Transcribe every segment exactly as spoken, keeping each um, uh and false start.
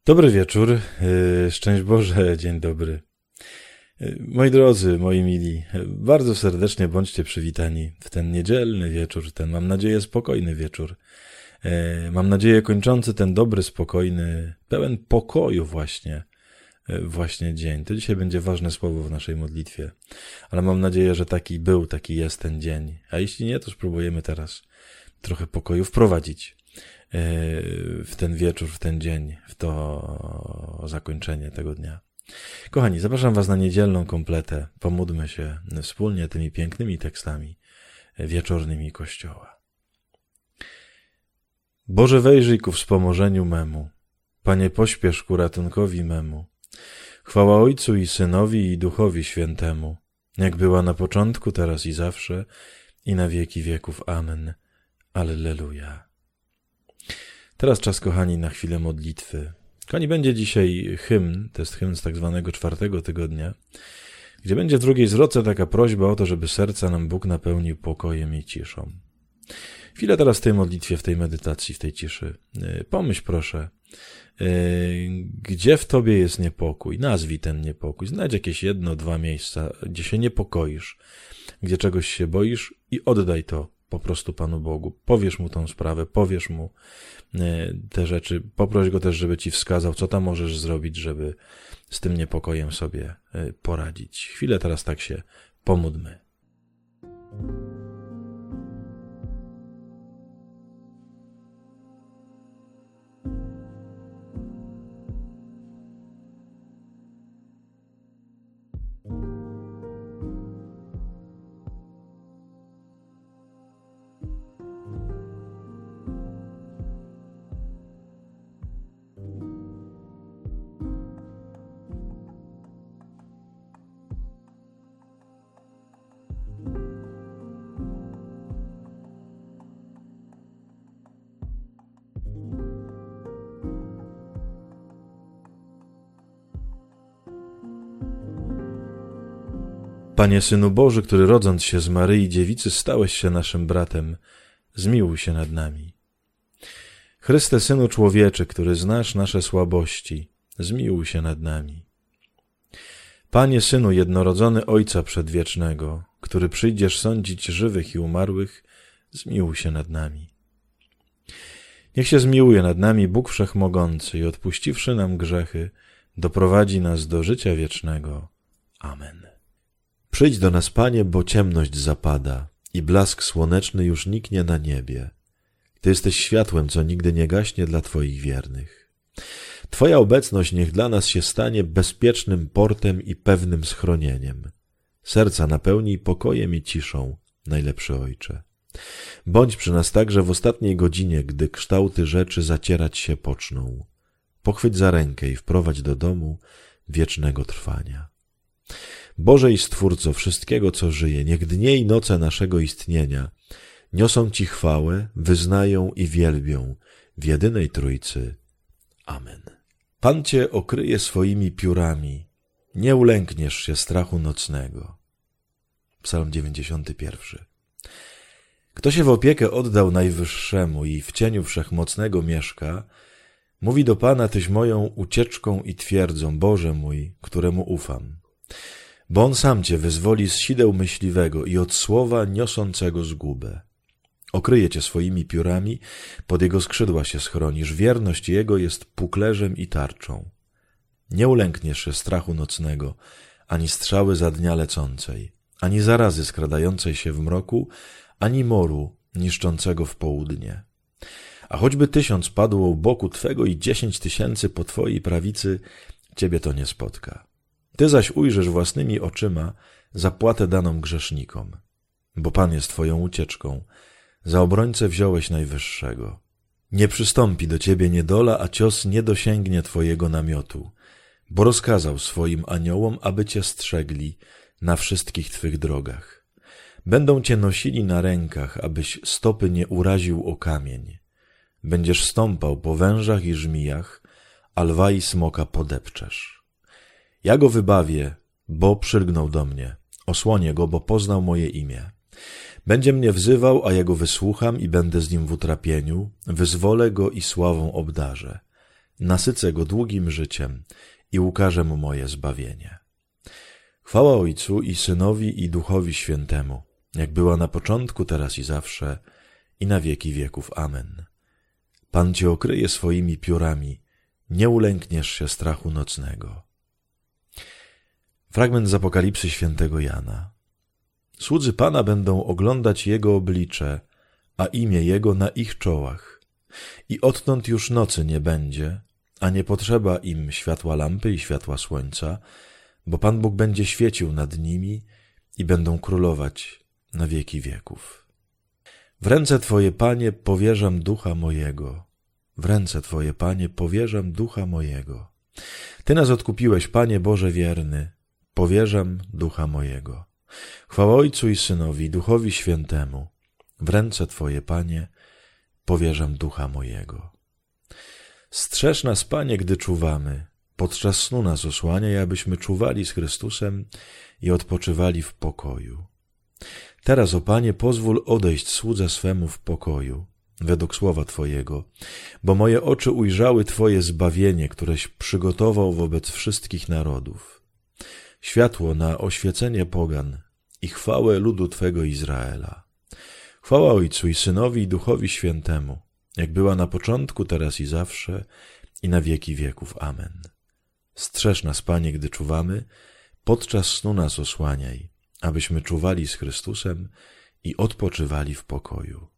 Dobry wieczór, szczęść Boże, dzień dobry. Moi drodzy, moi mili, bardzo serdecznie bądźcie przywitani w ten niedzielny wieczór, ten mam nadzieję spokojny wieczór. Mam nadzieję kończący ten dobry, spokojny, pełen pokoju właśnie, właśnie dzień. To dzisiaj będzie ważne słowo w naszej modlitwie, ale mam nadzieję, że taki był, taki jest ten dzień. A jeśli nie, to spróbujemy teraz trochę pokoju wprowadzić w ten wieczór, w ten dzień, w to zakończenie tego dnia. Kochani, zapraszam was na niedzielną kompletę. Pomódlmy się wspólnie tymi pięknymi tekstami wieczornymi Kościoła. Boże, wejrzyj ku wspomożeniu memu. Panie, pośpiesz ku ratunkowi memu. Chwała Ojcu i Synowi i Duchowi Świętemu, jak była na początku, teraz i zawsze, i na wieki wieków. Amen. Alleluja. Teraz czas, kochani, na chwilę modlitwy. Kochani, będzie dzisiaj hymn, to jest hymn z tak zwanego czwartego tygodnia, gdzie będzie w drugiej zwrotce taka prośba o to, żeby serca nam Bóg napełnił pokojem i ciszą. Chwilę teraz w tej modlitwie, w tej medytacji, w tej ciszy. Pomyśl proszę, gdzie w tobie jest niepokój? Nazwij ten niepokój. Znajdź jakieś jedno, dwa miejsca, gdzie się niepokoisz, gdzie czegoś się boisz i oddaj to po prostu Panu Bogu. Powiesz Mu tą sprawę, powiesz Mu te rzeczy, poproś Go też, żeby Ci wskazał, co tam możesz zrobić, żeby z tym niepokojem sobie poradzić. Chwilę teraz tak się pomódlmy. Panie Synu Boży, który rodząc się z Maryi Dziewicy stałeś się naszym bratem, zmiłuj się nad nami. Chryste, Synu Człowieczy, który znasz nasze słabości, zmiłuj się nad nami. Panie Synu Jednorodzony Ojca Przedwiecznego, który przyjdziesz sądzić żywych i umarłych, zmiłuj się nad nami. Niech się zmiłuje nad nami Bóg Wszechmogący i odpuściwszy nam grzechy, doprowadzi nas do życia wiecznego. Amen. Przyjdź do nas, Panie, bo ciemność zapada i blask słoneczny już niknie na niebie. Ty jesteś światłem, co nigdy nie gaśnie dla Twoich wiernych. Twoja obecność niech dla nas się stanie bezpiecznym portem i pewnym schronieniem. Serca napełnij pokojem i ciszą, najlepszy Ojcze. Bądź przy nas także w ostatniej godzinie, gdy kształty rzeczy zacierać się poczną. Pochwyć za rękę i wprowadź do domu wiecznego trwania. Boże i Stwórco wszystkiego, co żyje, niech dnie i noce naszego istnienia niosą Ci chwałę, wyznają i wielbią w jedynej Trójcy. Amen. Pan Cię okryje swoimi piórami, nie ulękniesz się strachu nocnego. Psalm dziewięćdziesiąty pierwszy. Kto się w opiekę oddał Najwyższemu i w cieniu Wszechmocnego mieszka, mówi do Pana: Tyś moją ucieczką i twierdzą, Boże mój, któremu ufam. Bo On sam Cię wyzwoli z sideł myśliwego i od słowa niosącego zgubę. Okryje Cię swoimi piórami, pod Jego skrzydła się schronisz, wierność Jego jest puklerzem i tarczą. Nie ulękniesz się strachu nocnego, ani strzały za dnia lecącej, ani zarazy skradającej się w mroku, ani moru niszczącego w południe. A choćby tysiąc padło u boku Twego i dziesięć tysięcy po Twojej prawicy, Ciebie to nie spotka. Ty zaś ujrzysz własnymi oczyma zapłatę daną grzesznikom, bo Pan jest Twoją ucieczką, za obrońcę wziąłeś Najwyższego. Nie przystąpi do Ciebie niedola, a cios nie dosięgnie Twojego namiotu, bo rozkazał swoim aniołom, aby Cię strzegli na wszystkich Twych drogach. Będą Cię nosili na rękach, abyś stopy nie uraził o kamień. Będziesz stąpał po wężach i żmijach, a lwa i smoka podepczesz. Ja go wybawię, bo przylgnął do mnie. Osłonię go, bo poznał moje imię. Będzie mnie wzywał, a ja go wysłucham i będę z nim w utrapieniu. Wyzwolę go i sławą obdarzę. nasycę go długim życiem i ukażę mu moje zbawienie. Chwała Ojcu i Synowi i Duchowi Świętemu, jak była na początku, teraz i zawsze, i na wieki wieków. Amen. Pan cię okryje swoimi piórami, nie ulękniesz się strachu nocnego. Fragment z Apokalipsy świętego Jana. Słudzy Pana będą oglądać Jego oblicze, a imię Jego na ich czołach. I odtąd już nocy nie będzie, a nie potrzeba im światła lampy i światła słońca, bo Pan Bóg będzie świecił nad nimi i będą królować na wieki wieków. W ręce Twoje, Panie, powierzam ducha mojego. W ręce Twoje, Panie, powierzam ducha mojego. Ty nas odkupiłeś, Panie Boże wierny, powierzam ducha mojego. Chwała Ojcu i Synowi, i Duchowi Świętemu. W ręce Twoje, Panie, powierzam ducha mojego. Strzeż nas, Panie, gdy czuwamy. Podczas snu nas osłaniaj, abyśmy czuwali z Chrystusem i odpoczywali w pokoju. Teraz, o Panie, pozwól odejść słudze swemu w pokoju, według słowa Twojego, bo moje oczy ujrzały Twoje zbawienie, któreś przygotował wobec wszystkich narodów. Światło na oświecenie pogan i chwałę ludu Twego Izraela. Chwała Ojcu i Synowi i Duchowi Świętemu, jak była na początku, teraz i zawsze, i na wieki wieków. Amen. Strzeż nas, Panie, gdy czuwamy, podczas snu nas osłaniaj, abyśmy czuwali z Chrystusem i odpoczywali w pokoju.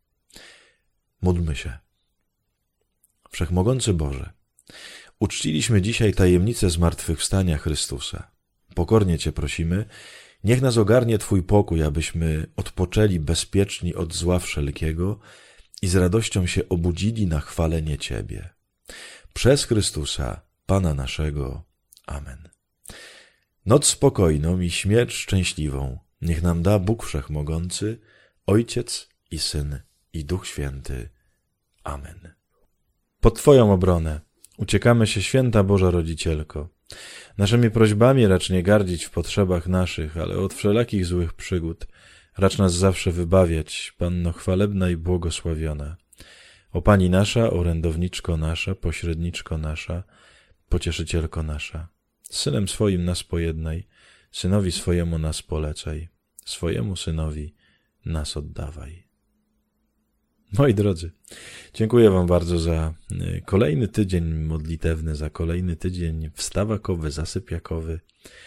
Módlmy się. Wszechmogący Boże, uczciliśmy dzisiaj tajemnicę zmartwychwstania Chrystusa. Pokornie Cię prosimy, niech nas ogarnie Twój pokój, abyśmy odpoczęli bezpieczni od zła wszelkiego i z radością się obudzili na chwalenie Ciebie. Przez Chrystusa, Pana naszego. Amen. Noc spokojną i śmierć szczęśliwą niech nam da Bóg Wszechmogący, Ojciec i Syn i Duch Święty. Amen. Pod Twoją obronę uciekamy się, święta Boża Rodzicielko. Naszymi prośbami racz nie gardzić w potrzebach naszych, ale od wszelakich złych przygód racz nas zawsze wybawiać, Panno chwalebna i błogosławiona. O Pani nasza, orędowniczko nasza, pośredniczko nasza, pocieszycielko nasza, z Synem swoim nas pojednaj, Synowi swojemu nas polecaj, swojemu Synowi nas oddawaj. Moi drodzy, dziękuję Wam bardzo za kolejny tydzień modlitewny, za kolejny tydzień wstawakowy, zasypiakowy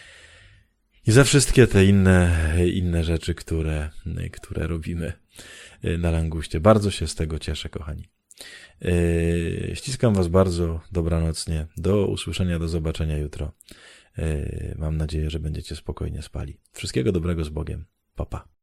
i za wszystkie te inne, inne rzeczy, które, które robimy na Languście. Bardzo się z tego cieszę, kochani. Ściskam Was bardzo, dobranocnie, do usłyszenia, do zobaczenia jutro. Mam nadzieję, że będziecie spokojnie spali. Wszystkiego dobrego z Bogiem. Pa, pa.